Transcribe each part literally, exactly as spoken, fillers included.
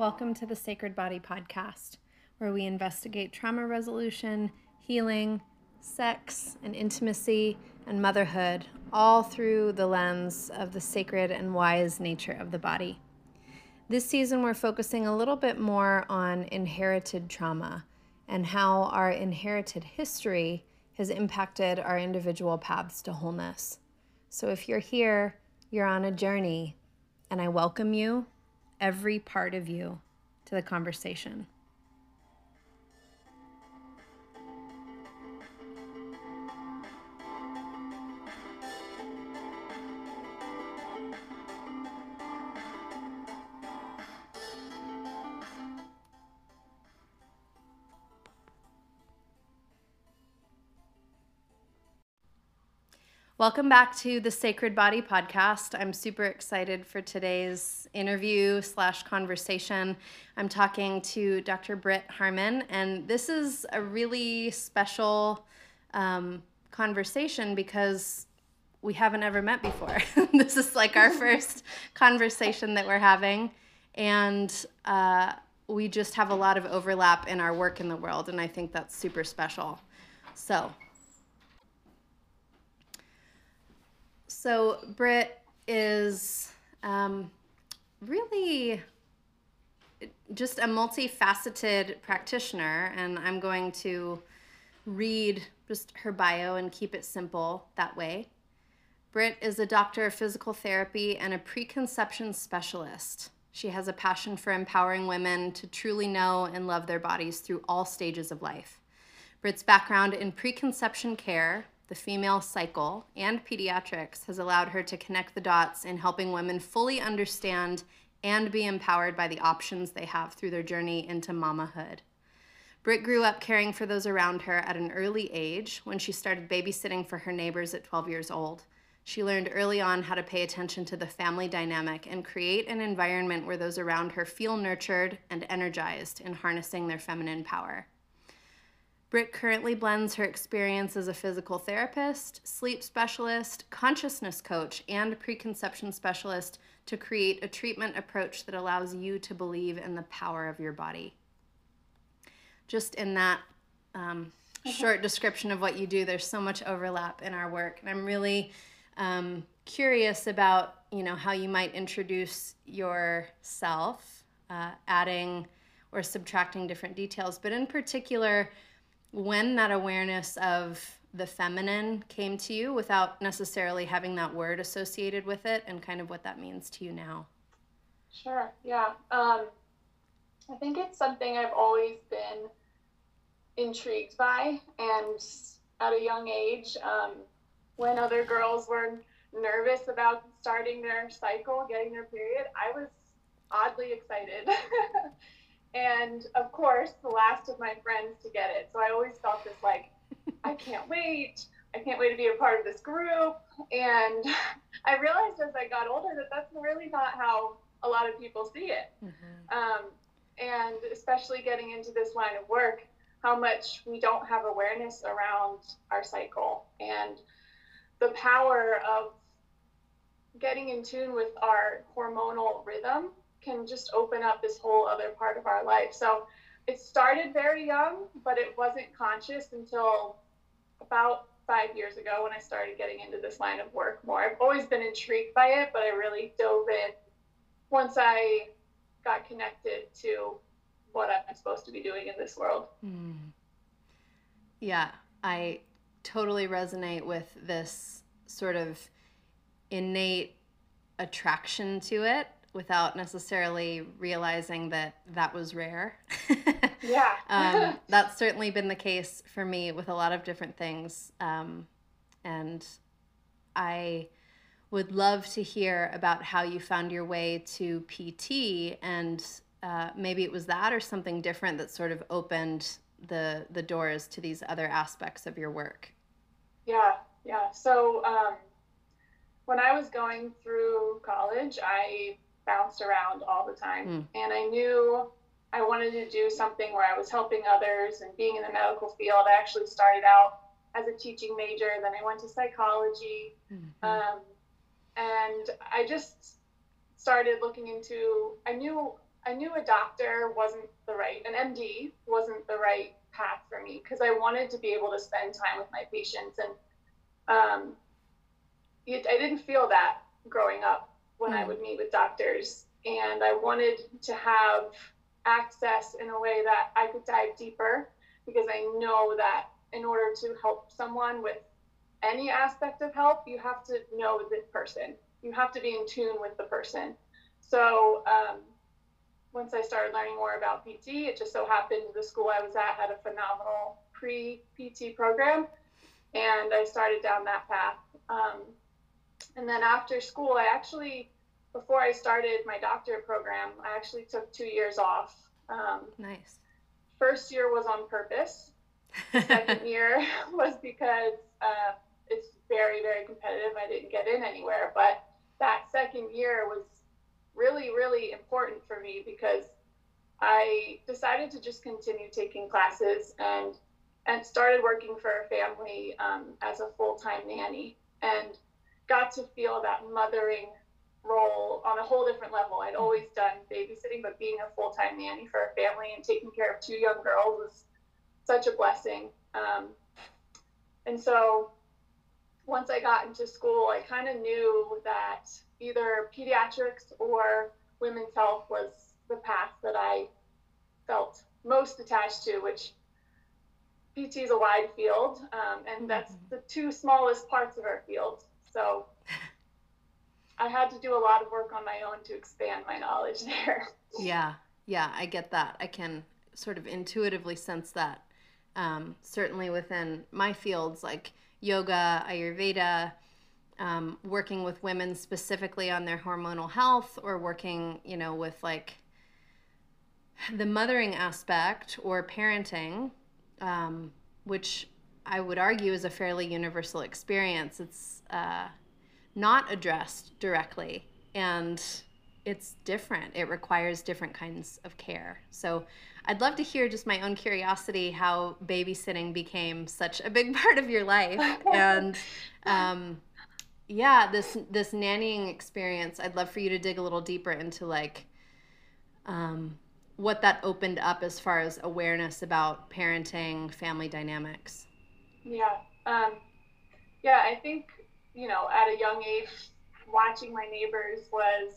Welcome to the Sacred Body Podcast, where we investigate trauma resolution, healing, sex and intimacy, and motherhood, all through the lens of the sacred and wise nature of the body. This season, we're focusing a little bit more on inherited trauma and how our inherited history has impacted our individual paths to wholeness. So if you're here, you're on a journey, and I welcome you, every part of you, to the conversation. Welcome back to the Sacred Body Podcast. I'm super excited for today's interview slash conversation. I'm talking to Doctor Britt Harmon, and this is a really special um, conversation because we haven't ever met before. This is like our first conversation that we're having, and uh, we just have a lot of overlap in our work in the world, and I think that's super special. So. So Britt is um, really just a multifaceted practitioner, and I'm going to read just her bio and keep it simple that way. Britt is a doctor of physical therapy and a preconception specialist. She has a passion for empowering women to truly know and love their bodies through all stages of life. Britt's background in preconception care, the female cycle, and pediatrics has allowed her to connect the dots in helping women fully understand and be empowered by the options they have through their journey into mamahood. Britt grew up caring for those around her at an early age when she started babysitting for her neighbors at twelve years old. She learned early on how to pay attention to the family dynamic and create an environment where those around her feel nurtured and energized in harnessing their feminine power. Britt currently blends her experience as a physical therapist, sleep specialist, consciousness coach, and preconception specialist to create a treatment approach that allows you to believe in the power of your body. Just in that um, short description of what you do, there's so much overlap in our work, and I'm really um, curious about, you know, how you might introduce yourself, uh, adding or subtracting different details, but in particular, when that awareness of the feminine came to you without necessarily having that word associated with it, and kind of what that means to you now. Sure, yeah. Um, I think it's something I've always been intrigued by, and at a young age, um, when other girls were nervous about starting their cycle, getting their period, I was oddly excited. And of course, the last of my friends to get it. So I always felt this like, I can't wait. I can't wait to be a part of this group. And I realized as I got older that that's really not how a lot of people see it. Mm-hmm. Um, and especially getting into this line of work, how much we don't have awareness around our cycle and the power of getting in tune with our hormonal rhythm can just open up this whole other part of our life. So it started very young, but it wasn't conscious until about five years ago when I started getting into this line of work more. I've always been intrigued by it, but I really dove in once I got connected to what I'm supposed to be doing in this world. Mm. Yeah, I totally resonate with this sort of innate attraction to it, without necessarily realizing that that was rare. Yeah. um, that's certainly been the case for me with a lot of different things. Um, and I would love to hear about how you found your way to P T, and uh, maybe it was that or something different that sort of opened the, the doors to these other aspects of your work. Yeah, yeah. So um, when I was going through college, I bounced around all the time. Mm. And I knew I wanted to do something where I was helping others and being in the medical field. I actually started out as a teaching major, then I went to psychology. Mm-hmm. Um, and I just started looking into, I knew I knew a doctor wasn't the right, an M D wasn't the right path for me because I wanted to be able to spend time with my patients. And um, it, I didn't feel that growing up when I Mm. would meet with doctors. And I wanted to have access in a way that I could dive deeper because I know that in order to help someone with any aspect of help, you have to know the person. You have to be in tune with the person. So um, once I started learning more about P T, it just so happened the school I was at had a phenomenal pre-P T program, and I started down that path. Um, and then after school, I actually, before I started my doctorate program, I actually took two years off. Um, Nice. first year was on purpose. The second year was because uh, it's very, very competitive. I didn't get in anywhere, but that second year was really, really important for me because I decided to just continue taking classes and and started working for a family um, as a full-time nanny and got to feel that mothering role on a whole different level. I'd always done babysitting, but being a full-time nanny for a family and taking care of two young girls was such a blessing. Um, and so once I got into school, I kind of knew that either pediatrics or women's health was the path that I felt most attached to, which P T is a wide field, um, and that's Mm-hmm. the two smallest parts of our field. So I had to do a lot of work on my own to expand my knowledge there. Yeah, yeah, I get that. I can sort of intuitively sense that. Um, certainly within my fields like yoga, Ayurveda, um, working with women specifically on their hormonal health, or working, you know, with like the mothering aspect or parenting, um, which I would argue is a fairly universal experience. It's uh, not addressed directly, and it's different. It requires different kinds of care. So I'd love to hear, just my own curiosity, how babysitting became such a big part of your life. And um, yeah, this this nannying experience, I'd love for you to dig a little deeper into like um, what that opened up as far as awareness about parenting, family dynamics. Yeah. Um, yeah, I think, you know, at a young age, watching my neighbors was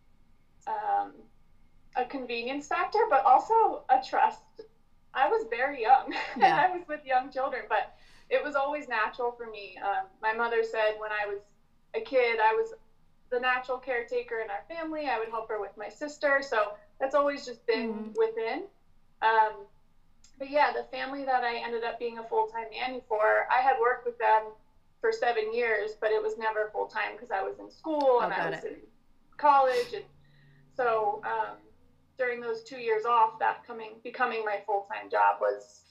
um, a convenience factor, but also a trust. I was very young and Yeah. I was with young children, but it was always natural for me. Um, my mother said when I was a kid, I was the natural caretaker in our family. I would help her with my sister. So that's always just been Mm. within. Um, but yeah, the family that I ended up being a full time nanny for, I had worked with them for seven years, but it was never full time because I was in school Oh, and I got was it. in college. And so um, during those two years off, that coming becoming my full time job was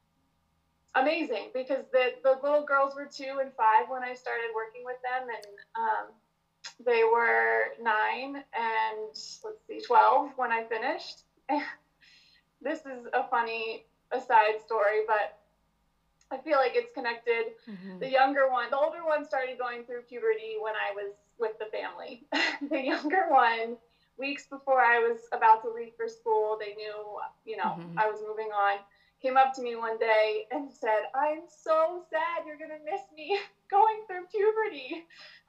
amazing because the, the little girls were two and five when I started working with them, and um, they were nine and let's see, twelve when I finished. This is a funny aside story, but I feel like it's connected. Mm-hmm. The younger one, the older one started going through puberty when I was with the family. The younger one, weeks before I was about to leave for school, they knew, you know, Mm-hmm. I was moving on, came up to me one day and said, "I'm so sad you're going to miss me going through puberty."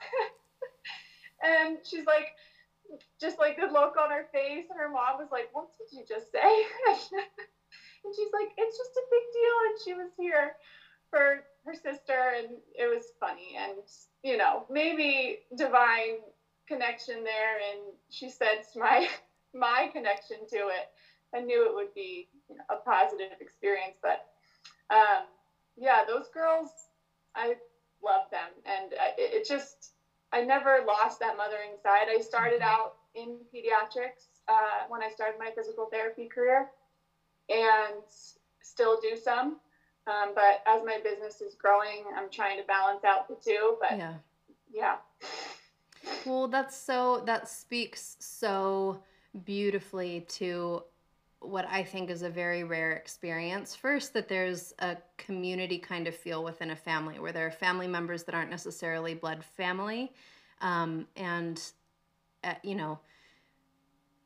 And she's like, just like the look on her face. And her mom was like, "What did you just say?" And she's like, "It's just a big deal." And she was here for her sister, and it was funny. And, you know, maybe divine connection there. And she sensed my my connection to it and knew it would be, you know, a positive experience. But um, yeah, those girls, I love them. And it, it just, I never lost that mothering side. I started Mm-hmm. out in pediatrics uh, when I started my physical therapy career, and still do some. Um, but as my business is growing, I'm trying to balance out the two. But Yeah. yeah. Well, that's so, that speaks so beautifully to what I think is a very rare experience. First, that there's a community kind of feel within a family where there are family members that aren't necessarily blood family. Um, and, uh, you know,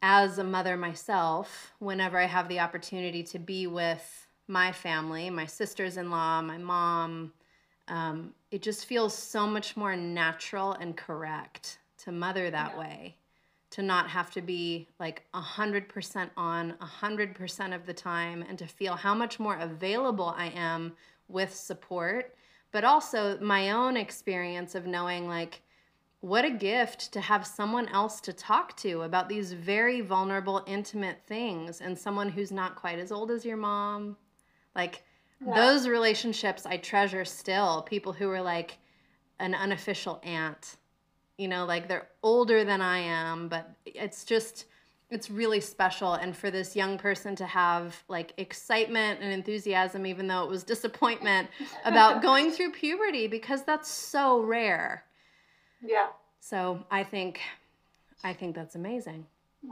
as a mother myself, whenever I have the opportunity to be with my family, my sisters-in-law, my mom, um, it just feels so much more natural and correct to mother that Yeah. way, to not have to be like one hundred percent on one hundred percent of the time, and to feel how much more available I am with support, but also my own experience of knowing like, what a gift to have someone else to talk to about these very vulnerable, intimate things, and someone who's not quite as old as your mom. Like, Yeah. those relationships I treasure still. People who are like an unofficial aunt, you know, like they're older than I am, but it's just, it's really special. And for this young person to have like excitement and enthusiasm, even though it was disappointment about going through puberty, because that's so rare. Yeah. So I think, I think that's amazing.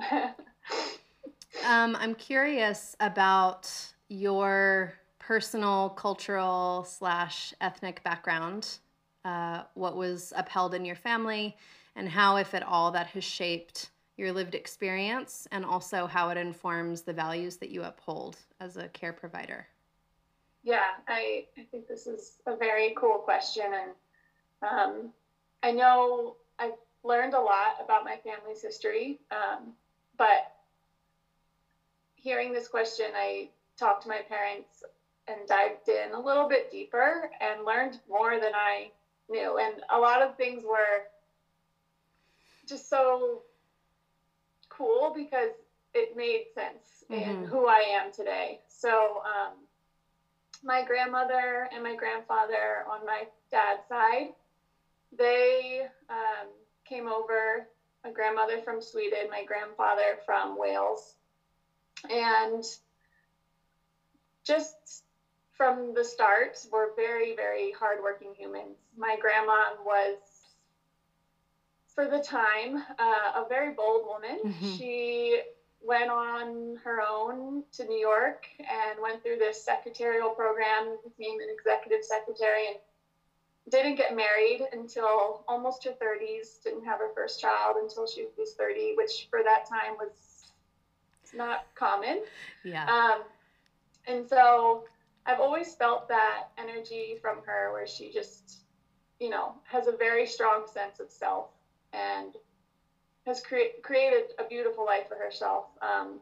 Um, I'm curious about your personal, cultural slash ethnic background. Uh, what was upheld in your family, and how, if at all, that has shaped your lived experience, and also how it informs the values that you uphold as a care provider. Yeah, I, I think this is a very cool question. And um, I know I've learned a lot about my family's history, um, but hearing this question, I talked to my parents and dived in a little bit deeper and learned more than I knew. And a lot of things were just so cool because it made sense Mm-hmm. in who I am today. So, um, my grandmother and my grandfather on my dad's side, they um, came over. My grandmother from Sweden, my grandfather from Wales. And just from the start, were very, very hardworking humans. My grandma was, for the time, uh, a very bold woman. Mm-hmm. She went on her own to New York and went through this secretarial program, became an executive secretary, and didn't get married until almost her thirties, didn't have her first child until she was thirty, which for that time was not common. Yeah. Um, and so I've always felt that energy from her where she just, you know, has a very strong sense of self and has cre- created a beautiful life for herself. Um,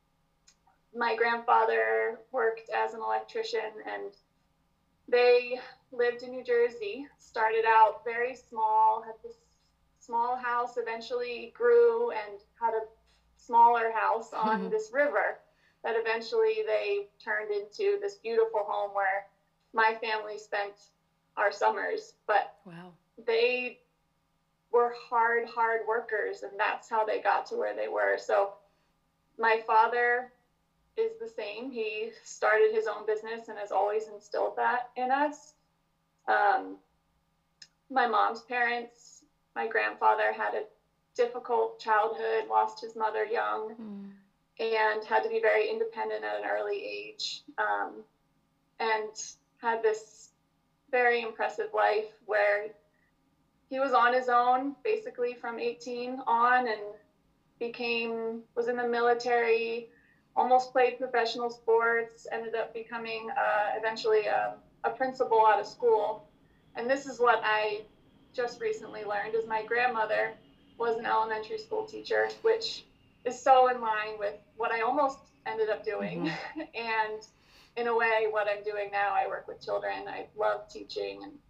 my grandfather worked as an electrician, and they lived in New Jersey, started out very small, had this small house, eventually grew and had a smaller house on this river that eventually they turned into this beautiful home where my family spent our summers. But Wow. they were hard, hard workers, and that's how they got to where they were. So my father is the same. He started his own business and has always instilled that in us. Um, my mom's parents, my grandfather had a difficult childhood, lost his mother young, mm. and had to be very independent at an early age, um, and had this very impressive life where he was on his own basically from eighteen on, and became, was in the military, almost played professional sports, ended up becoming uh, eventually a, a principal out of school. And this is what I just recently learned, is my grandmother was an elementary school teacher, which is so in line with what I almost ended up doing. Mm-hmm. And in a way, what I'm doing now, I work with children. I love teaching, and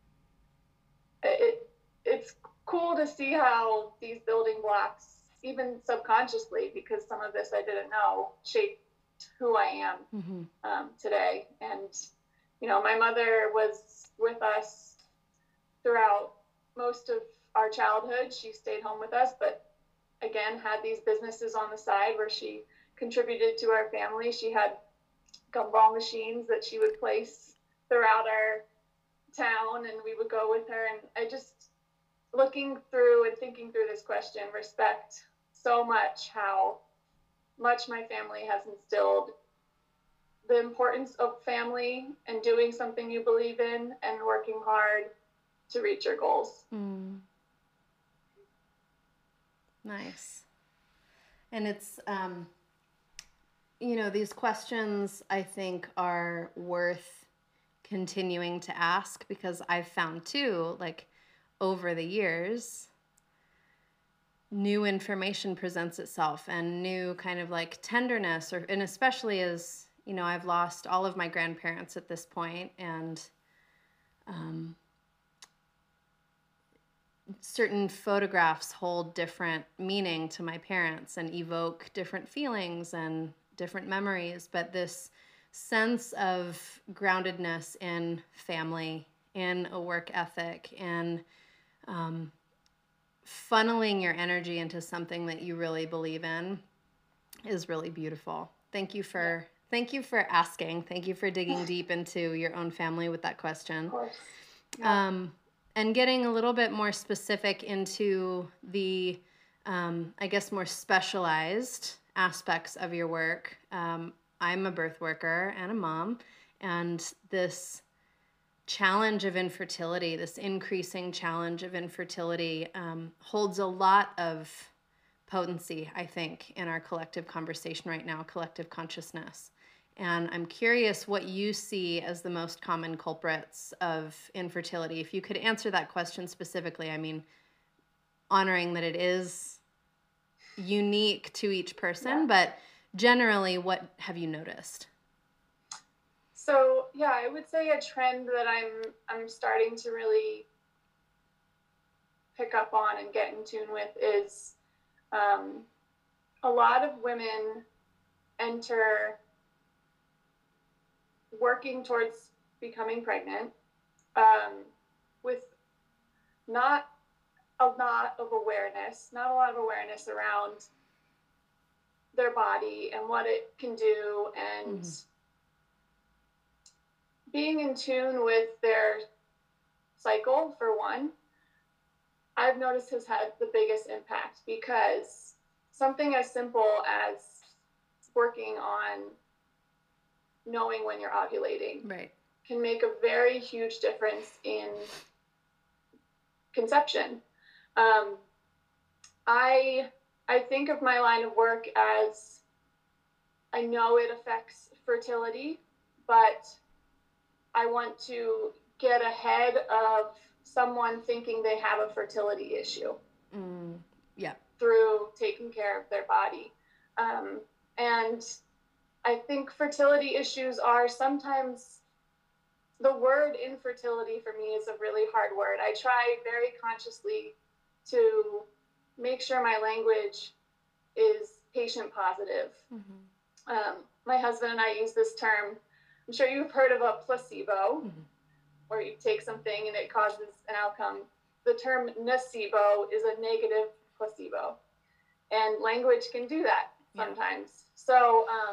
it, it's cool to see how these building blocks, even subconsciously, because some of this I didn't know, shaped who I am mm-hmm. um, today. And, you know, my mother was with us throughout most of our childhood. She stayed home with us, but again, had these businesses on the side where she contributed to our family. She had gumball machines that she would place throughout our town, and we would go with her. And I just, looking through and thinking through this question, respect so much how much my family has instilled the importance of family and doing something you believe in and working hard to reach your goals. Mm. Nice. And it's, um, you know, these questions I think are worth continuing to ask, because I've found too, like over the years, new information presents itself and new kind of like tenderness, or, and especially as, you know, I've lost all of my grandparents at this point, and um, certain photographs hold different meaning to my parents and evoke different feelings and different memories. But this sense of groundedness in family, in a work ethic, and um, funneling your energy into something that you really believe in is really beautiful. Thank you for thank you for asking. Thank you for digging deep into your own family with that question. Of course. Yeah. Um, and getting a little bit more specific into the, um, I guess, more specialized aspects of your work. Um, I'm a birth worker and a mom, and this challenge of infertility, this increasing challenge of infertility, um, holds a lot of potency, I think, in our collective conversation right now, collective consciousness. And I'm curious what you see as the most common culprits of infertility. If you could answer that question specifically, I mean, honoring that it is unique to each person, Yeah. but generally, what have you noticed? So yeah, I would say a trend that I'm I'm starting to really pick up on and get in tune with is um, a lot of women enter working towards becoming pregnant um, with not a lot of awareness, not a lot of awareness around their body and what it can do, and mm-hmm. being in tune with their cycle, for one, I've noticed has had the biggest impact, because something as simple as working on knowing when you're ovulating right. can make a very huge difference in conception. Um, I I think of my line of work as, I know it affects fertility, but I want to get ahead of someone thinking they have a fertility issue. Mm, yeah. Through taking care of their body. Um, and I think fertility issues are sometimes, the word infertility for me is a really hard word. I try very consciously to make sure my language is patient positive. Mm-hmm. Um, my husband and I use this term. I'm sure you've heard of a placebo, mm-hmm. where you take something and it causes an outcome. The term nocebo is a negative placebo, and language can do that sometimes. Yeah. So um,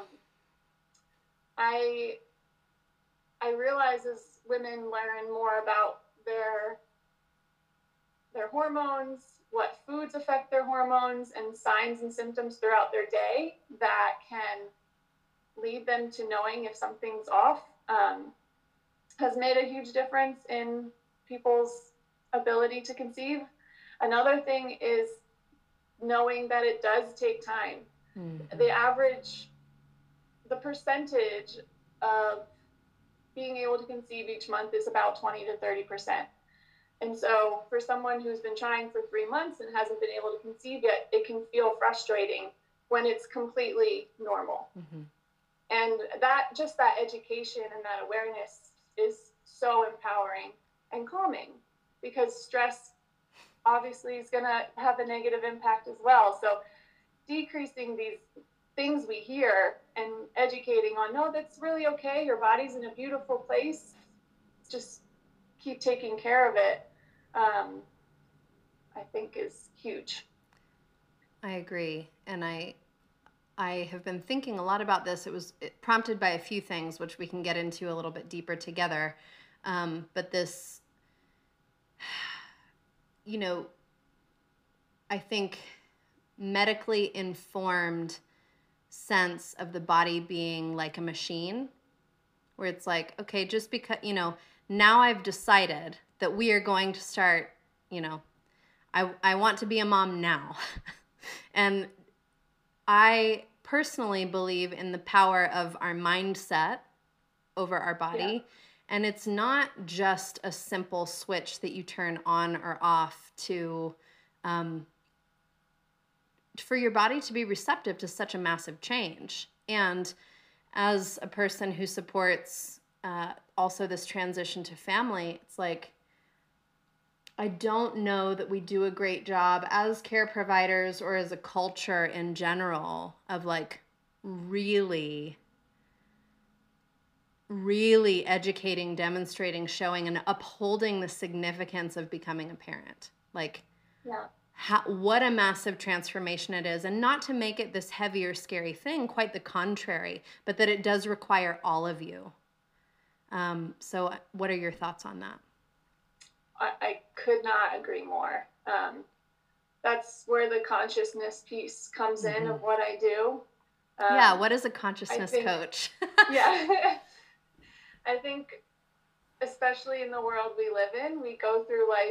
I I realize as women learn more about their their hormones, what foods affect their hormones, and signs and symptoms throughout their day that can lead them to knowing if something's off, um, has made a huge difference in people's ability to conceive. Another thing is knowing that it does take time. Mm-hmm. The average, the percentage of being able to conceive each month is about twenty to thirty percent. And so for someone who's been trying for three months and hasn't been able to conceive yet, it can feel frustrating when it's completely normal. Mm-hmm. And that, just that education and that awareness is so empowering and calming, because stress obviously is going to have a negative impact as well. So decreasing these things we hear and educating on, no, that's really okay. Your body's in a beautiful place. Just keep taking care of it, um, I think is huge. I agree. And I, I have been thinking a lot about this. It was prompted by a few things, which we can get into a little bit deeper together. Um, but this, you know, I think medically informed sense of the body being like a machine, where it's like, okay, just because, you know, now I've decided that we are going to start, you know, I, I want to be a mom now. And I personally believe in the power of our mindset over our body. Yeah. And it's not just a simple switch that you turn on or off to um, for your body to be receptive to such a massive change. And as a person who supports uh, also this transition to family, it's like, I don't know that we do a great job as care providers or as a culture in general of like really, really educating, demonstrating, showing, and upholding the significance of becoming a parent. Like, Yeah. how, what a massive transformation it is. And not to make it this heavy or scary thing, quite the contrary, but that it does require all of you. Um, so what are your thoughts on that? I, I could not agree more. Um, that's where the consciousness piece comes Mm-hmm. in of what I do. Um, yeah, what is a consciousness think, coach? yeah. I think, especially in the world we live in, we go through life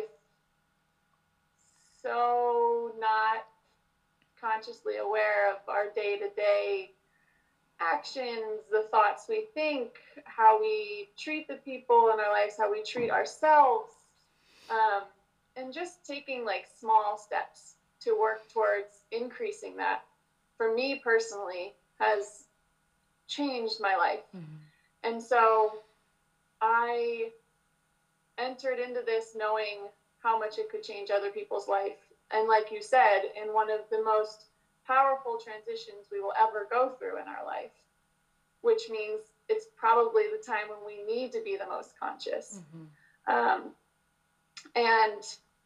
so not consciously aware of our day-to-day actions, the thoughts we think, how we treat the people in our lives, how we treat ourselves, um, and just taking like small steps to work towards increasing that, for me personally, has changed my life. Mm-hmm. And so I entered into this knowing how much it could change other people's life. And like you said, in one of the most powerful transitions we will ever go through in our life, which means it's probably the time when we need to be the most conscious. Mm-hmm. Um, and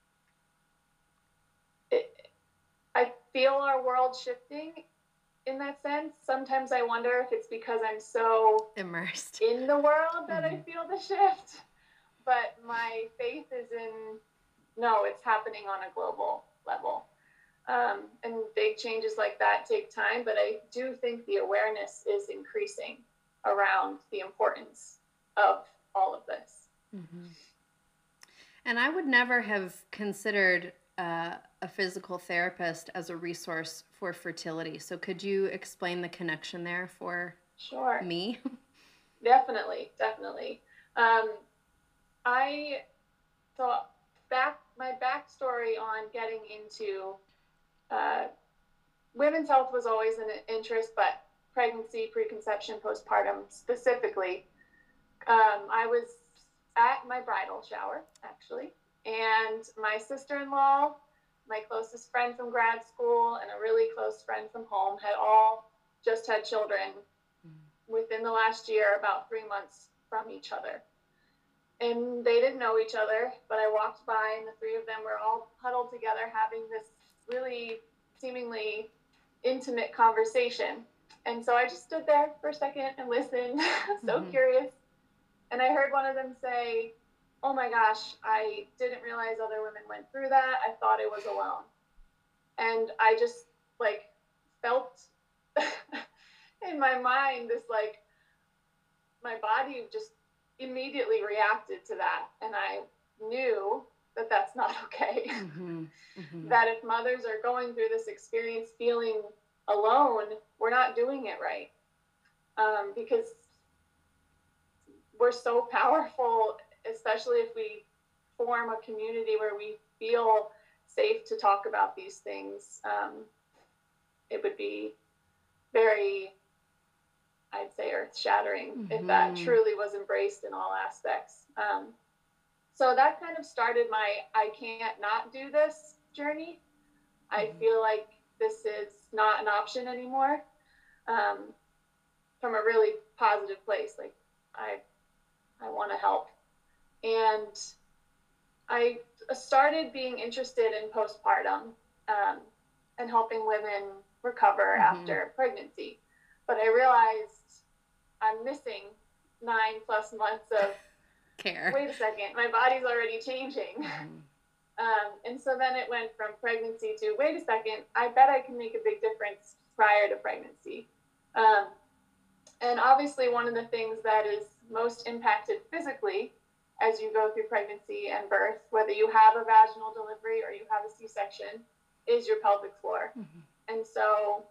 it, I feel our world shifting in that sense. Sometimes I wonder if it's because I'm so immersed in the world that mm-hmm. I feel the shift. But my faith is in, no, it's happening on a global level. Um, and big changes like that take time, but I do think the awareness is increasing around the importance of all of this. Mm-hmm. And I would never have considered uh, a physical therapist as a resource for fertility. So could you explain the connection there for sure. me? Definitely, definitely. Um, I, so back, my backstory on getting into uh, women's health was always an interest, but pregnancy, preconception, postpartum specifically. Um, I was at my bridal shower, actually, and my sister-in-law, my closest friend from grad school, and a really close friend from home had all just had children mm-hmm. within the last year, about three months from each other. And they didn't know each other, but I walked by and the three of them were all huddled together having this really seemingly intimate conversation. And so I just stood there for a second and listened, so mm-hmm. curious. And I heard one of them say, oh my gosh, I didn't realize other women went through that. I thought I was alone. And I just like felt in my mind this like, my body just immediately reacted to that. And I knew that that's not okay. Mm-hmm. Mm-hmm. That if mothers are going through this experience feeling alone, we're not doing it right. Um, because we're so powerful, especially if we form a community where we feel safe to talk about these things. Um, it would be very, I'd say, earth-shattering mm-hmm. if that truly was embraced in all aspects. Um, so that kind of started my I can't not do this journey. Mm-hmm. I feel like this is not an option anymore, um, from a really positive place. Like, I I want to help. And I started being interested in postpartum um, and helping women recover mm-hmm. after pregnancy. But I realized I'm missing nine plus months of care. Wait a second, my body's already changing. Mm-hmm. Um, and so then it went from pregnancy to, wait a second, I bet I can make a big difference prior to pregnancy. Um, and obviously one of the things that is most impacted physically as you go through pregnancy and birth, whether you have a vaginal delivery or you have a C-section, is your pelvic floor. Mm-hmm. And so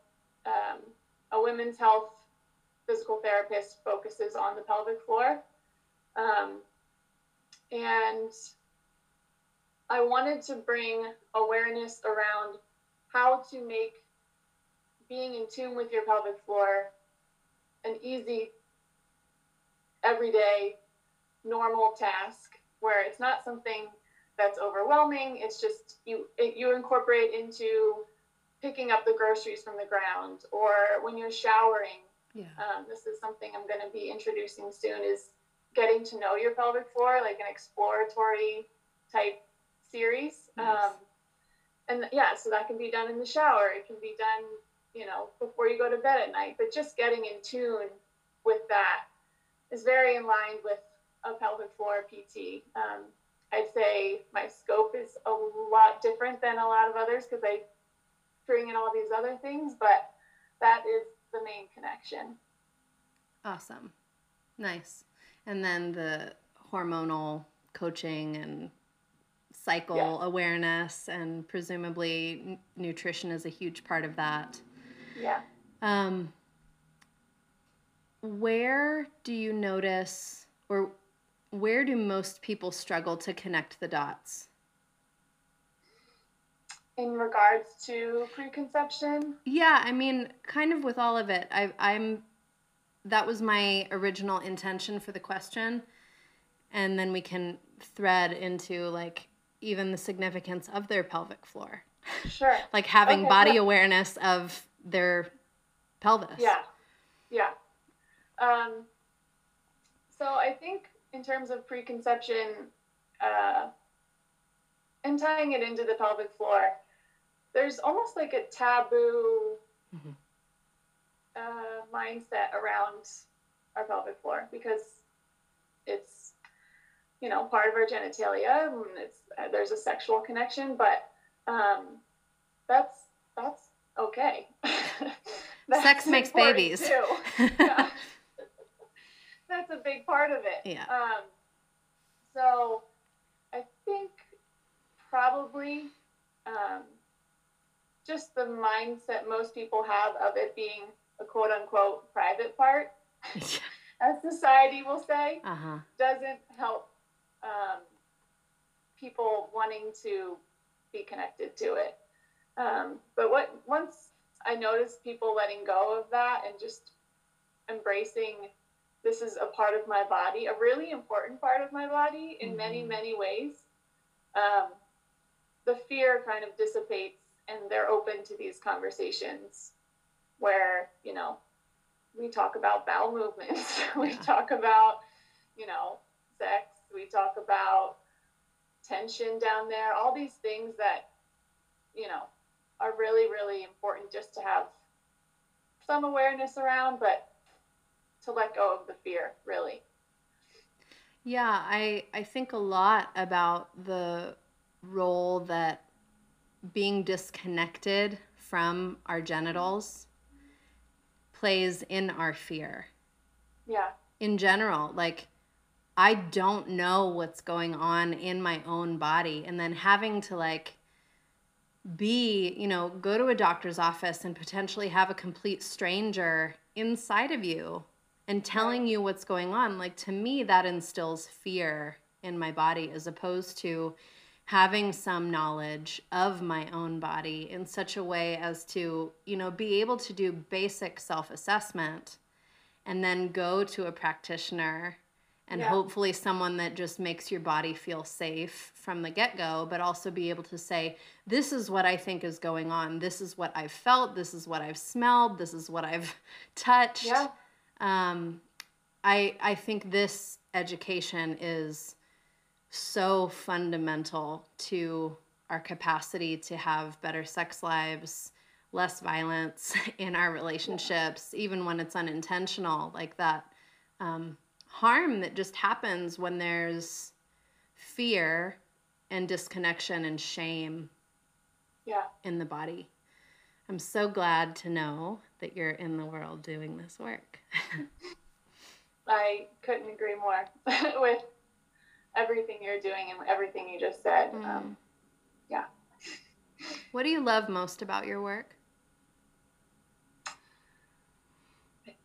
um, a women's health physical therapist focuses on the pelvic floor. Um, and I wanted to bring awareness around how to make being in tune with your pelvic floor an easy, everyday, normal task where it's not something that's overwhelming. It's just you it, you incorporate into picking up the groceries from the ground, or when you're showering. Yeah. Um, this is something I'm going to be introducing soon, is getting to know your pelvic floor, like an exploratory type series. Nice. Um, and yeah, so that can be done in the shower. It can be done, you know, before you go to bed at night. But just getting in tune with that is very in line with a pelvic floor P T. Um, I'd say my scope is a lot different than a lot of others because I bring in all these other things, but that is the main connection. Awesome. Nice. And then the hormonal coaching and cycle Yes. awareness, and presumably n- nutrition is a huge part of that. Yeah. Um, where do you notice, or where do most people struggle to connect the dots? In regards to preconception? Yeah, I mean, kind of with all of it. I, I'm, that was my original intention for the question. And then we can thread into like even the significance of their pelvic floor. Sure. Like having Okay, body yeah. awareness of their pelvis. Yeah. Yeah. Um, so I think in terms of preconception, uh, and tying it into the pelvic floor, there's almost like a taboo Mhm. uh, mindset around our pelvic floor because it's, you know, part of our genitalia, and it's uh, there's a sexual connection, but um, that's that's okay. That's Sex makes important babies. too. Yeah. That's a big part of it. Yeah. Um, so I think probably um, just the mindset most people have of it being a quote unquote private part, as society will say, Uh-huh. doesn't help um, people wanting to be connected to it. Um, but what once I noticed people letting go of that and just embracing this is a part of my body, a really important part of my body in Mhm. many, many ways, um, the fear kind of dissipates and they're open to these conversations where, you know, we talk about bowel movements, we Yeah. talk about, you know, sex, we talk about tension down there, all these things that, you know, are really, really important just to have some awareness around, but to let go of the fear, really. Yeah, I I think a lot about the role that being disconnected from our genitals plays in our fear. Yeah. In general, like I don't know what's going on in my own body, and then having to like be, you know, go to a doctor's office and potentially have a complete stranger inside of you and telling Right. you what's going on. Like to me, that instills fear in my body as opposed to having some knowledge of my own body in such a way as to, you know, be able to do basic self-assessment and then go to a practitioner and Yeah. hopefully someone that just makes your body feel safe from the get-go, but also be able to say, this is what I think is going on. This is what I've felt. This is what I've smelled. This is what I've touched. Yeah. Um, I, I think this education is so fundamental to our capacity to have better sex lives, less violence in our relationships, even when it's unintentional, like that um, harm that just happens when there's fear and disconnection and shame Yeah. in the body. I'm so glad to know that you're in the world doing this work. I couldn't agree more with everything you're doing and everything you just said. Mm. Um, yeah. What do you love most about your work?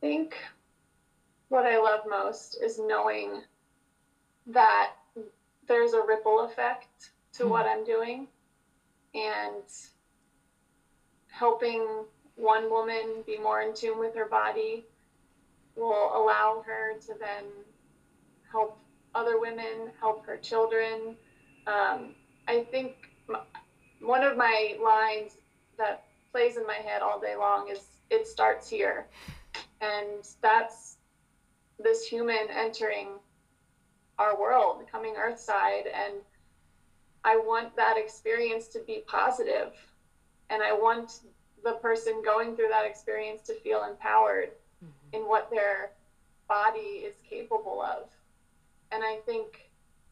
think what I love most is knowing that there's a ripple effect to mm-hmm. what I'm doing, and helping one woman be more in tune with her body will allow her to then help other women, help her children. Um, I think m- one of my lines that plays in my head all day long is, "It starts here." And that's this human entering our world, coming earthside. And I want that experience to be positive. And I want the person going through that experience to feel empowered mm-hmm. in what their body is capable of. And I think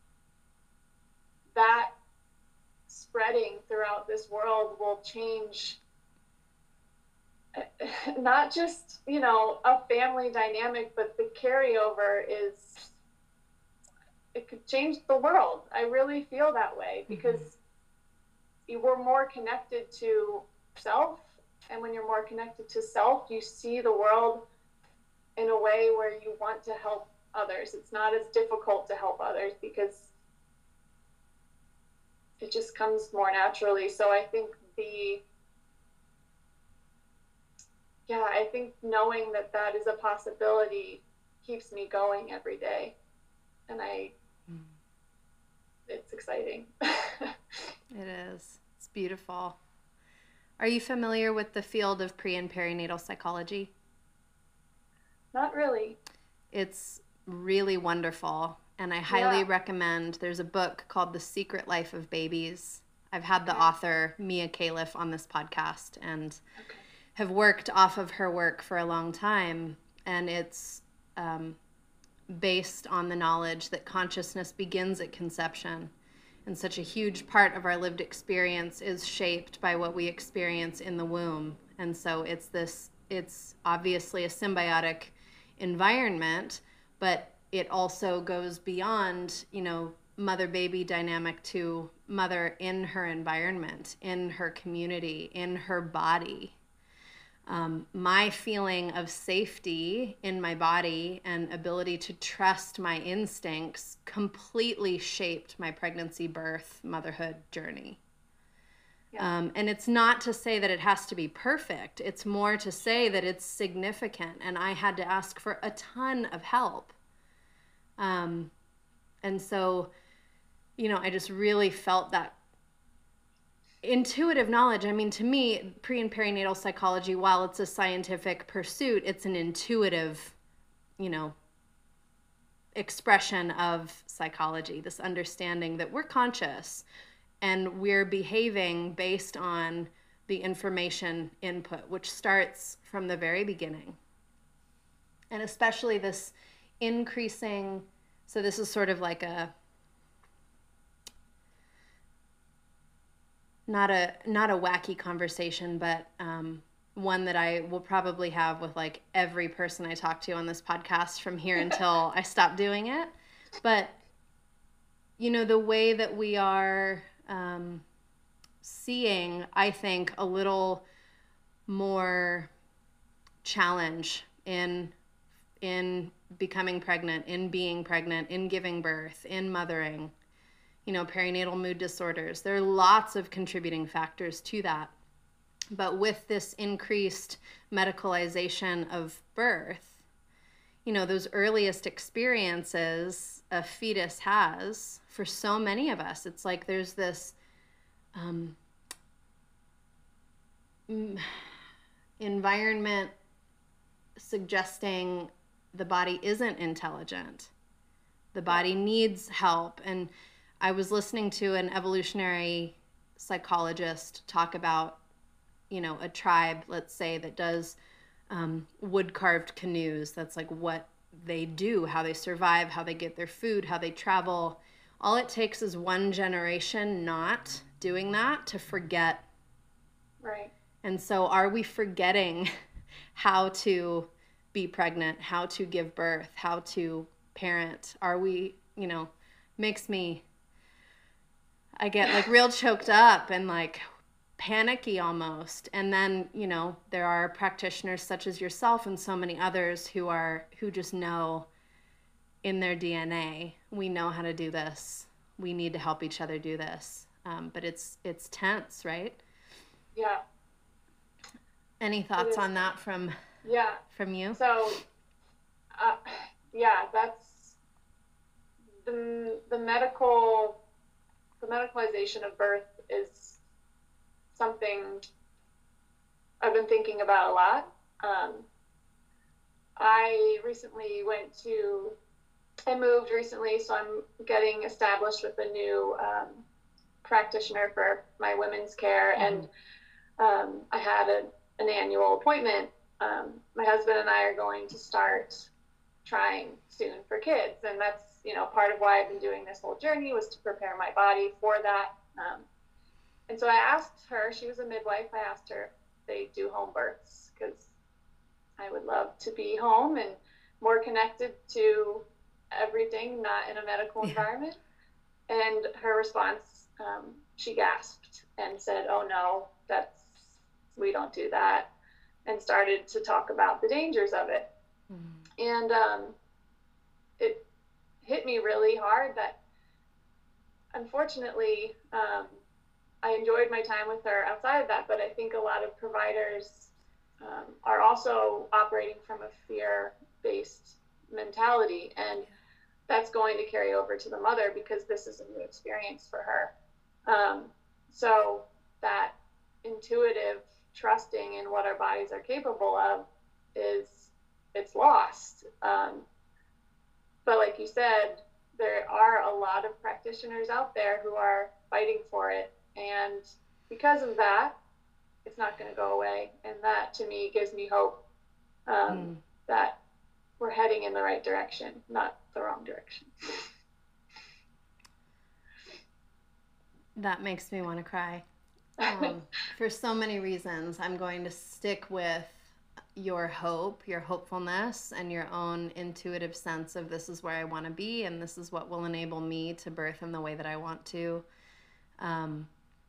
that spreading throughout this world will change not just, you know, a family dynamic, but the carryover is, it could change the world. I really feel that way, because mm-hmm. we're more connected to self. And when you're more connected to self, you see the world in a way where you want to help others. It's not as difficult to help others because it just comes more naturally. So I think the, yeah, I think knowing that that is a possibility keeps me going every day. And I, mm. it's exciting. It is. It's beautiful. Are you familiar with the field of pre- and perinatal psychology? Not really. It's really wonderful, and I highly yeah. recommend. There's a book called The Secret Life of Babies. I've had the okay. author, Mia Califf, on this podcast, and okay. have worked off of her work for a long time, and it's um, based on the knowledge that consciousness begins at conception. And such a huge part of our lived experience is shaped by what we experience in the womb. And so it's this, it's obviously a symbiotic environment, but it also goes beyond, you know, mother-baby dynamic to mother in her environment, in her community, in her body. Um, my feeling of safety in my body and ability to trust my instincts completely shaped my pregnancy, birth, motherhood journey. Yeah. Um, and it's not to say that it has to be perfect. It's more to say that it's significant. And I had to ask for a ton of help. Um, and so, you know, I just really felt that intuitive knowledge. I mean, to me, pre- and perinatal psychology, while it's a scientific pursuit, it's an intuitive, you know, expression of psychology, this understanding that we're conscious and we're behaving based on the information input, which starts from the very beginning. And especially this increasing, so this is sort of like a, not a not a wacky conversation, but um, one that I will probably have with like every person I talk to on this podcast from here until I stop doing it. But, you know, the way that we are um, seeing, I think, a little more challenge in in becoming pregnant, in being pregnant, in giving birth, in mothering, you know, perinatal mood disorders. There are lots of contributing factors to that. But with this increased medicalization of birth, you know, those earliest experiences a fetus has, for so many of us, it's like there's this um, environment suggesting the body isn't intelligent. The body needs help. And I was listening to an evolutionary psychologist talk about, you know, a tribe, let's say, that does um, wood-carved canoes. That's like what they do, how they survive, how they get their food, how they travel. All it takes is one generation not doing that to forget. Right. And so are we forgetting how to be pregnant, how to give birth, how to parent? Are we, you know, makes me, I get like real choked up and like panicky almost. And then, you know, there are practitioners such as yourself and so many others who are, who just know in their D N A, we know how to do this. We need to help each other do this. Um, but it's, it's tense, right? Yeah. Any thoughts on that from, yeah. from you? So, uh, yeah, that's the, the medical, the medicalization of birth is something I've been thinking about a lot. Um, I recently went to, I moved recently, so I'm getting established with a new um, practitioner for my women's care. Mm-hmm. And um, I had a, an annual appointment. Um, my husband and I are going to start trying soon for kids. And that's, you know, part of why I've been doing this whole journey was to prepare my body for that. Um, and so I asked her, she was a midwife, I asked her if they do home births, because I would love to be home and more connected to everything, not in a medical yeah. environment. And her response, um, she gasped and said, "Oh no, that's, we don't do that," and started to talk about the dangers of it. Mm. And um, it hit me really hard that, unfortunately, um, I enjoyed my time with her outside of that, but I think a lot of providers um, are also operating from a fear-based mentality, and that's going to carry over to the mother because this is a new experience for her. Um, so that intuitive trusting in what our bodies are capable of is, it's lost. Um, but like you said, there are a lot of practitioners out there who are fighting for it. And because of that, it's not going to go away. And that to me gives me hope um, mm. that we're heading in the right direction, not the wrong direction. That makes me want to cry. Um, for so many reasons. I'm going to stick with your hope, your hopefulness, and your own intuitive sense of this is where I want to be, and this is what will enable me to birth in the way that I want to. Um,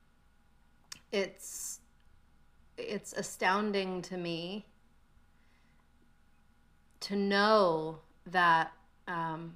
it's it's astounding to me to know that um,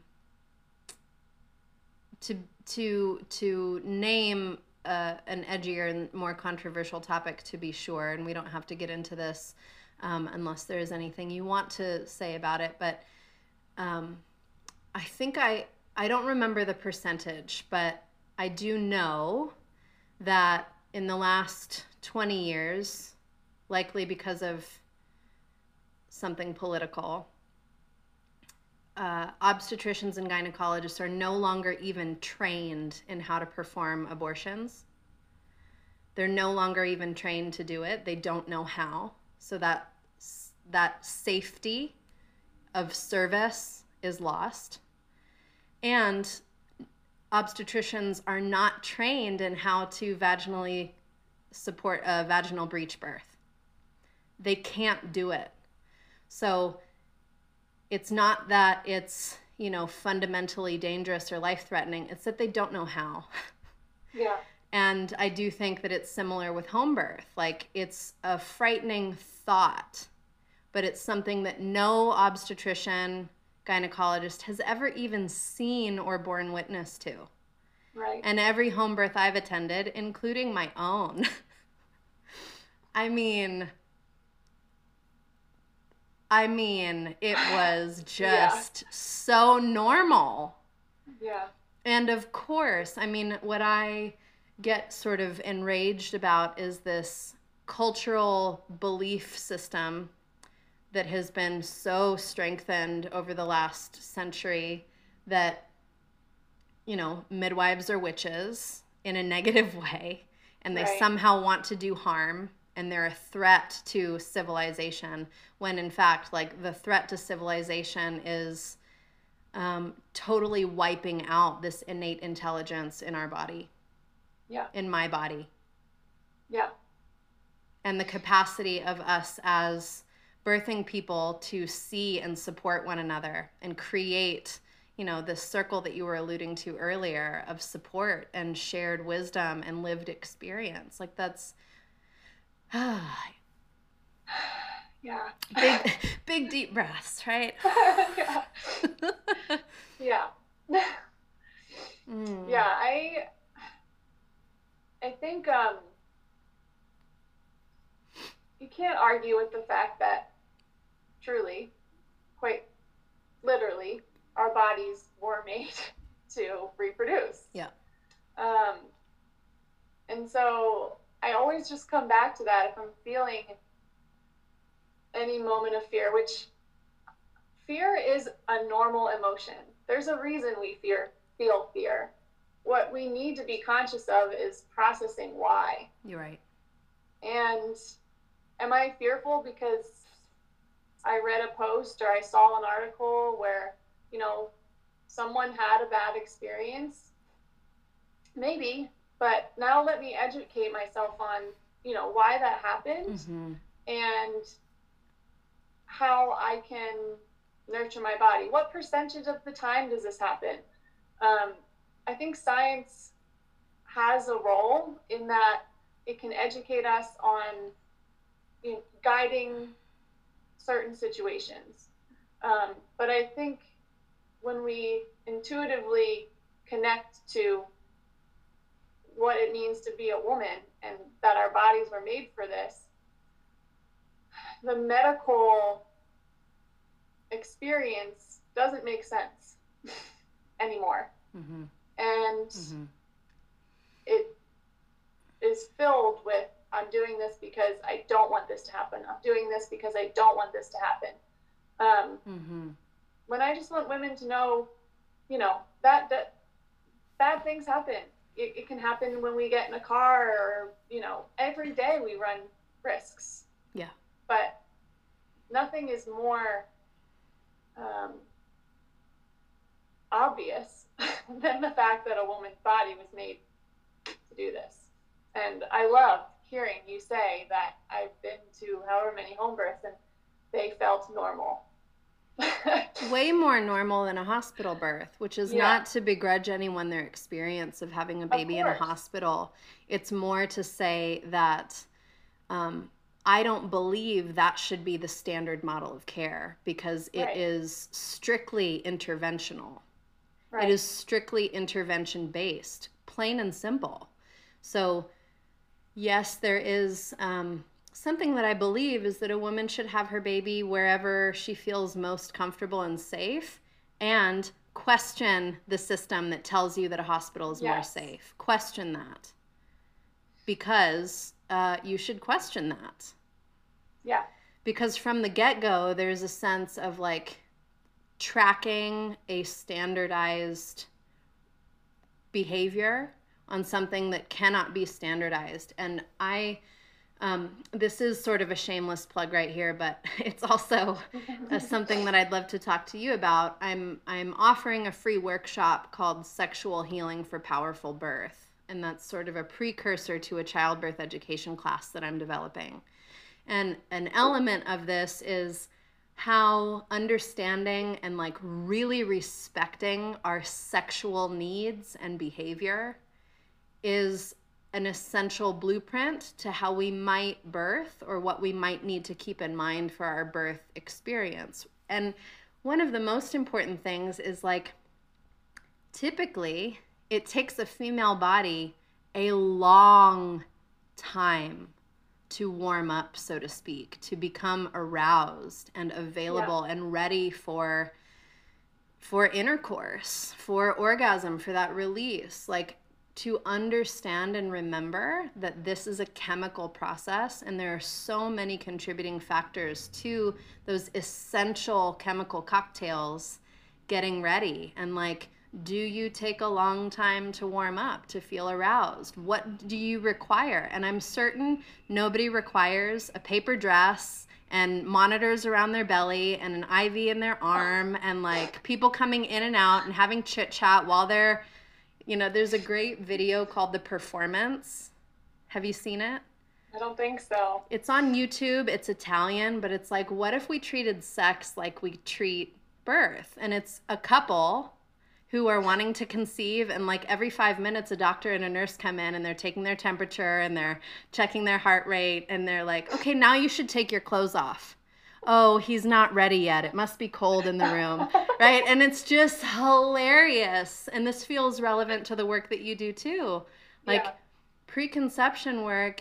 to to to name uh, an edgier and more controversial topic, to be sure, and we don't have to get into this um, unless there is anything you want to say about it. But um, I think I I don't remember the percentage, but I do know that in the last twenty years, likely because of something political, uh, obstetricians and gynecologists are no longer even trained in how to perform abortions. They're no longer even trained to do it. They don't know how. So that that safety of service is lost. And obstetricians are not trained in how to vaginally support a vaginal breech birth. They can't do it. So it's not that it's, you know, fundamentally dangerous or life-threatening. It's that they don't know how. Yeah. And I do think that it's similar with home birth. Like, it's a frightening thought, but it's something that no obstetrician, gynecologist has ever even seen or borne witness to. Right. And every home birth I've attended, including my own, I mean, I mean, it was just yeah. so normal. Yeah. And of course, I mean, what I get sort of enraged about is this cultural belief system that has been so strengthened over the last century that, you know, midwives are witches in a negative way, and they right. somehow want to do harm, and they're a threat to civilization, when in fact, like, the threat to civilization is um, totally wiping out this innate intelligence in our body. Yeah. In my body. Yeah. And the capacity of us as birthing people to see and support one another and create, you know, this circle that you were alluding to earlier of support and shared wisdom and lived experience. Like, that's Yeah. Big, big deep breaths, right? Yeah. Yeah. Mm. Yeah, I I think um you can't argue with the fact that truly, quite literally, our bodies were made to reproduce. Yeah. Um and so I always just come back to that if I'm feeling any moment of fear, which fear is a normal emotion. There's a reason we fear feel fear. What we need to be conscious of is processing why. You're right. And am I fearful because I read a post or I saw an article where, you know, someone had a bad experience? Maybe, but now let me educate myself on, you know, why that happened Mm-hmm. and how I can nurture my body. What percentage of the time does this happen? Um, I think science has a role in that it can educate us on, you know, guiding certain situations. Um, but I think when we intuitively connect to what it means to be a woman and that our bodies were made for this, the medical experience doesn't make sense anymore. Mm-hmm. And Mm-hmm. it is filled with, I'm doing this because I don't want this to happen. I'm doing this because I don't want this to happen. Um, Mm-hmm. when I just want women to know, you know, that, that bad things happen. It, it can happen when we get in a car or, you know, every day we run risks. Yeah. But nothing is more um, obvious than the fact that a woman's body was made to do this. And I love hearing you say that I've been to however many home births and they felt normal. Way more normal than a hospital birth, which is Yeah. not to begrudge anyone their experience of having a baby in a course. hospital. It's more to say that um, I don't believe that should be the standard model of care because it Right. is strictly interventional. Right. It is strictly intervention based, plain and simple. So, yes, there is um, something that I believe is that a woman should have her baby wherever she feels most comfortable and safe, and question the system that tells you that a hospital is more Yes. safe. Question that. Because uh, you should question that. Yeah. Because from the get-go, there's a sense of like tracking a standardized behavior on something that cannot be standardized. And I, um, this is sort of a shameless plug right here, but it's also uh, something that I'd love to talk to you about. I'm, I'm offering a free workshop called Sexual Healing for Powerful Birth. And that's sort of a precursor to a childbirth education class that I'm developing. And an element of this is how understanding and like really respecting our sexual needs and behavior is an essential blueprint to how we might birth or what we might need to keep in mind for our birth experience. And one of the most important things is like typically it takes a female body a long time to warm up, so to speak, to become aroused and available yeah. and ready for for intercourse, for orgasm, for that release. Like to understand and remember that this is a chemical process and there are so many contributing factors to those essential chemical cocktails getting ready. And like, do you take a long time to warm up, to feel aroused? What do you require? And I'm certain nobody requires a paper dress and monitors around their belly and an I V in their arm and like people coming in and out and having chit chat while they're, you know, there's a great video called The Performance. Have you seen it? I don't think so. It's on YouTube. It's Italian, but it's like, what if we treated sex like we treat birth? And it's a couple who are wanting to conceive, and like every five minutes a doctor and a nurse come in and they're taking their temperature and they're checking their heart rate and they're like, okay, now you should take your clothes off. Oh, he's not ready yet. It must be cold in the room, right? And it's just hilarious. And this feels relevant to the work that you do too. Like Yeah. preconception work,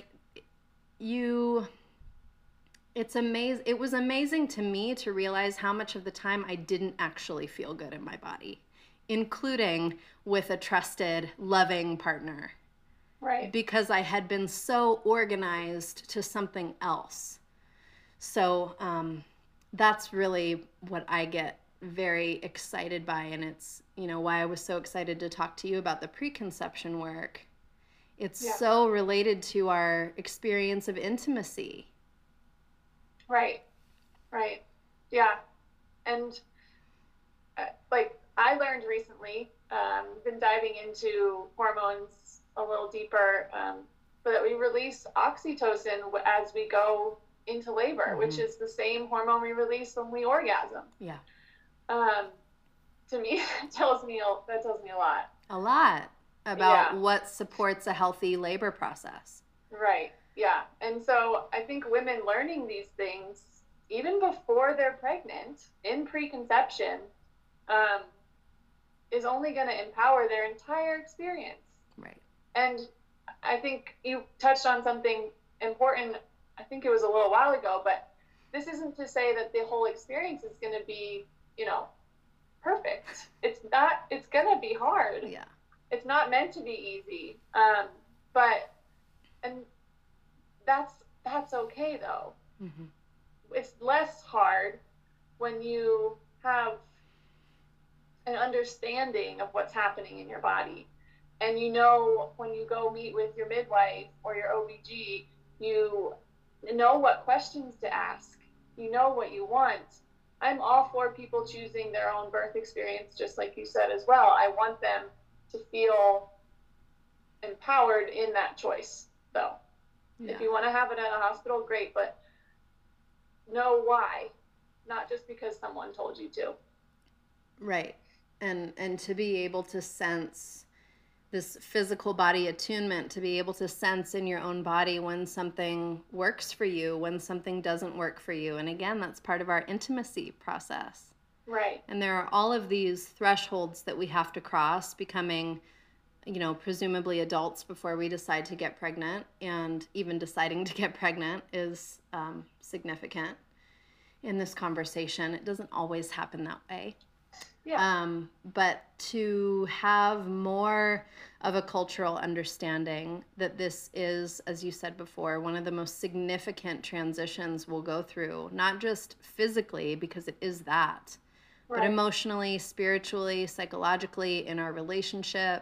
you, it's amazing. It was amazing to me to realize how much of the time I didn't actually feel good in my body, including with a trusted, loving partner. Right. Because I had been so organized to something else. So um, that's really what I get very excited by. And it's, you know, why I was so excited to talk to you about the preconception work. It's Yeah. so related to our experience of intimacy. Right. Right. Yeah. And uh, like I learned recently, um, been diving into hormones a little deeper, um, but that we release oxytocin as we go into labor, mm-hmm. which is the same hormone we release when we orgasm. Yeah. Um, to me, that tells me that tells me a lot. A lot about yeah. what supports a healthy labor process. Right. Yeah. And so I think women learning these things even before they're pregnant in preconception um, is only going to empower their entire experience. Right. And I think you touched on something important. I think it was a little while ago, but this isn't to say that the whole experience is going to be, you know, perfect. It's not, it's going to be hard. Yeah. It's not meant to be easy. Um, but, and that's, that's okay though. Mm-hmm. It's less hard when you have an understanding of what's happening in your body. And you know, when you go meet with your midwife or your O B G, you know what questions to ask. You know what you want. I'm all for people choosing their own birth experience, just like you said as well. I want them to feel empowered in that choice, though. Yeah. If you want to have it at a hospital, great, but know why, not just because someone told you to. Right. And and to be able to sense this physical body attunement, to be able to sense in your own body when something works for you, when something doesn't work for you. And again, that's part of our intimacy process. Right. And there are all of these thresholds that we have to cross, becoming, you know, presumably adults before we decide to get pregnant. And even deciding to get pregnant is um, significant in this conversation. It doesn't always happen that way. Yeah. Um, but to have more of a cultural understanding that this is, as you said before, one of the most significant transitions we'll go through, not just physically, because it is that, right. but emotionally, spiritually, psychologically, in our relationship.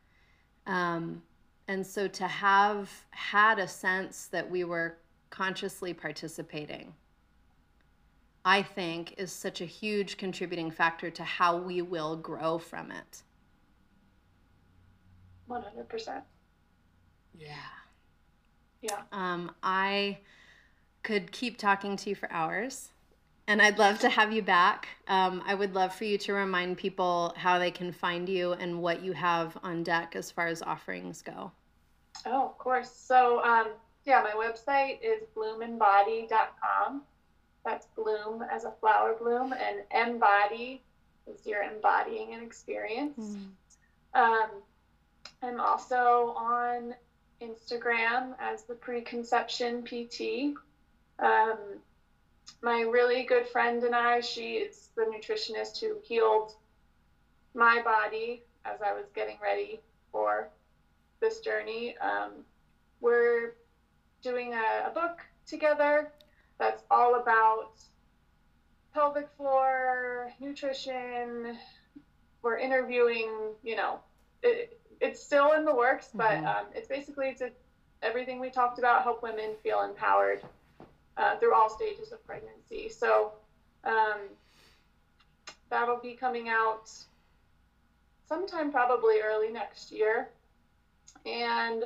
Um, and so to have had a sense that we were consciously participating, I think, is such a huge contributing factor to how we will grow from it. one hundred percent. Yeah. Yeah. Um, I could keep talking to you for hours, and I'd love to have you back. Um, I would love for you to remind people how they can find you and what you have on deck as far as offerings go. Oh, of course. So, um, yeah, my website is bloom and body dot com. That's bloom as a flower bloom, and embody is you're embodying an experience. Mm. Um, I'm also on Instagram as the Preconception P T. Um, my really good friend and I, she is the nutritionist who healed my body as I was getting ready for this journey. Um, we're doing a, a book together that's all about pelvic floor, nutrition. We're interviewing, you know, it, it's still in the works, but mm-hmm. um, it's basically it's a, everything we talked about, help women feel empowered uh, through all stages of pregnancy. So um, that'll be coming out sometime probably early next year. And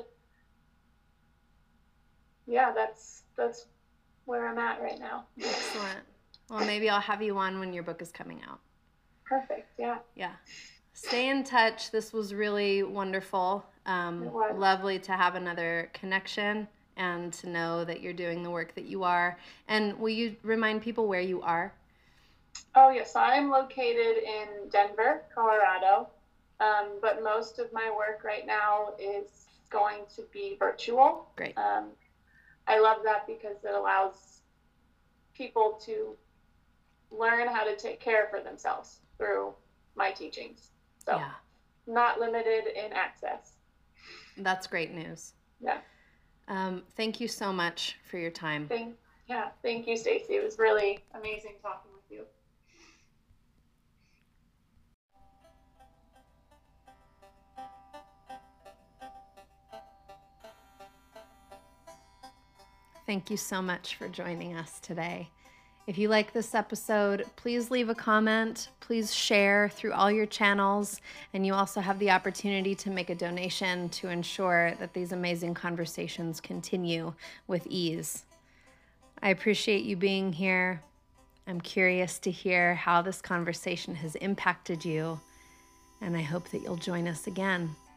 yeah, that's that's where I'm at right now. Excellent. Well, maybe I'll have you on when your book is coming out. Perfect. Yeah. Yeah. stay in touch. This was really wonderful. Um, It was. lovely to have another connection and to know that you're doing the work that you are. And will you remind people where you are? Oh, yes. I'm located in Denver, Colorado. Um, but most of my work right now is going to be virtual. Great. Um, I love that because it allows people to learn how to take care for themselves through my teachings. So, Yeah. not limited in access. That's great news. Yeah. Um, thank you so much for your time. Thank, yeah. Thank you, Stacy. It was really amazing talking with you. Thank you so much for joining us today. If you like this episode, please leave a comment, please share through all your channels, and you also have the opportunity to make a donation to ensure that these amazing conversations continue with ease. I appreciate you being here. I'm curious to hear how this conversation has impacted you, and I hope that you'll join us again.